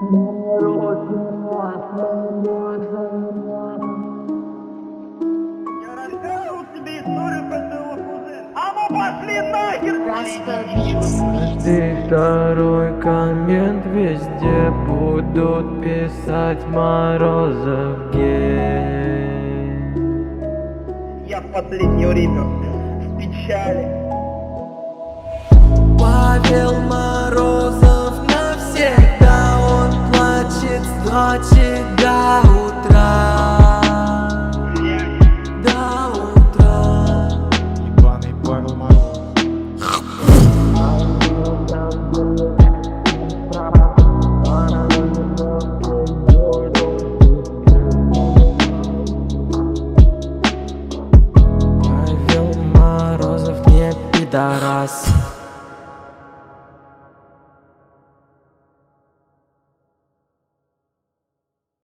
Я рассказывал тебе историю про своего кузена. А ну пошли нахер! Каждый второй коммент везде будут писать Морозов гей. Я в последнее время в печали. Павел Морозов навсегда, он плачет, значит